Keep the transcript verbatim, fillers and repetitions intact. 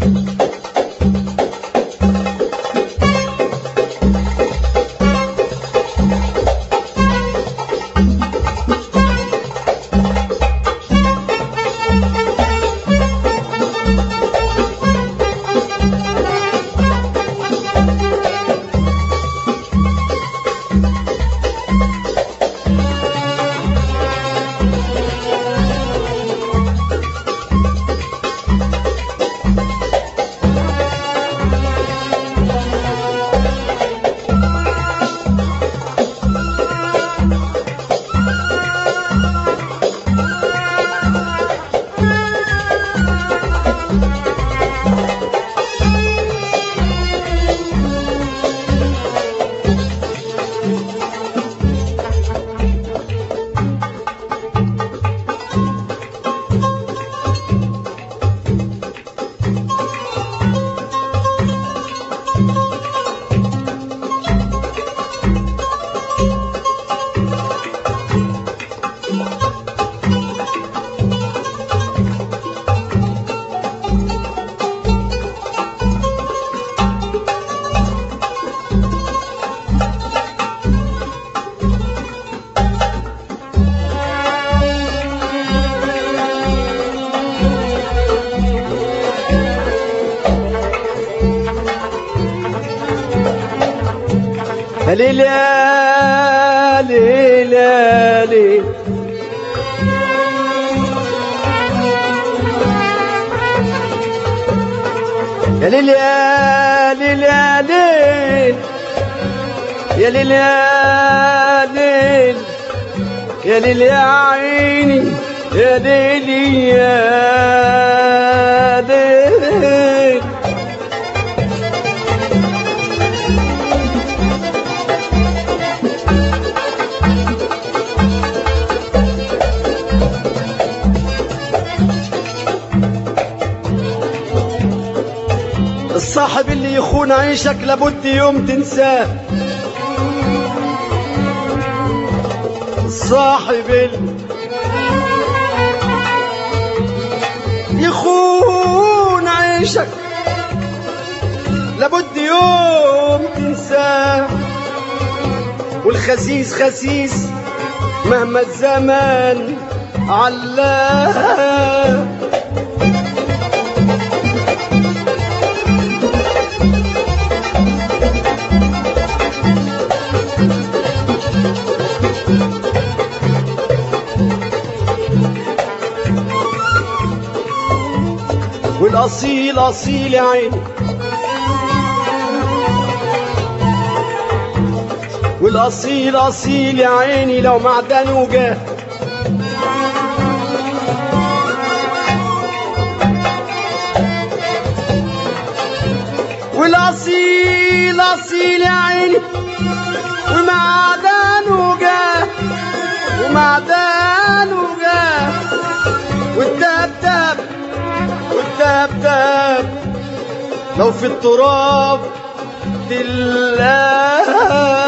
يا ليل يا ليل يا ليل يا ليل يا ليل يا ليل يا ليل يا ليل يا ليل يا عيني يا ليل يا ليل. الصاحب اللي يخون عيشك لابد يوم تنساه، الصاحب اللي يخون عيشك لابد يوم تنساه، والخسيس خسيس مهما الزمان علاه. والأصيل أصيل يا عيني، والأصيل أصيل يا عيني لو معدن وجاه، والأصيل أصيل يا عيني ومعدن وجاه، ومعدن وجاه، والتبتب والتبتب لو في التراب تلاه.